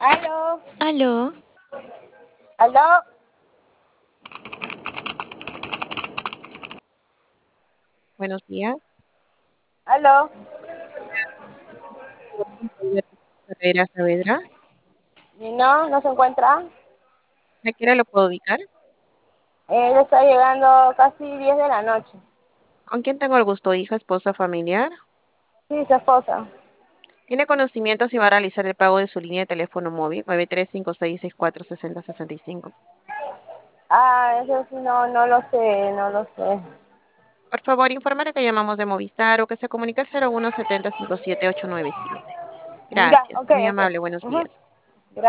Aló, Aló, aló, buenos días. aló. Carrera Saavedra. ¿Y no se encuentra? ¿A qué hora lo puedo ubicar? Él está llegando casi 10 de la noche. ¿Con quién tengo el gusto? ¿Hija, esposa, familiar? Sí, su esposa. ¿Tiene conocimiento si va a realizar el pago de su línea de teléfono móvil? 9356646065. Ah, eso sí, no lo sé, no lo sé. Por favor, informar que llamamos de Movistar o que se comunique al 0170 57 897. Ya, Gracias. ok, Muy ok. amable. Buenos Ujú. días.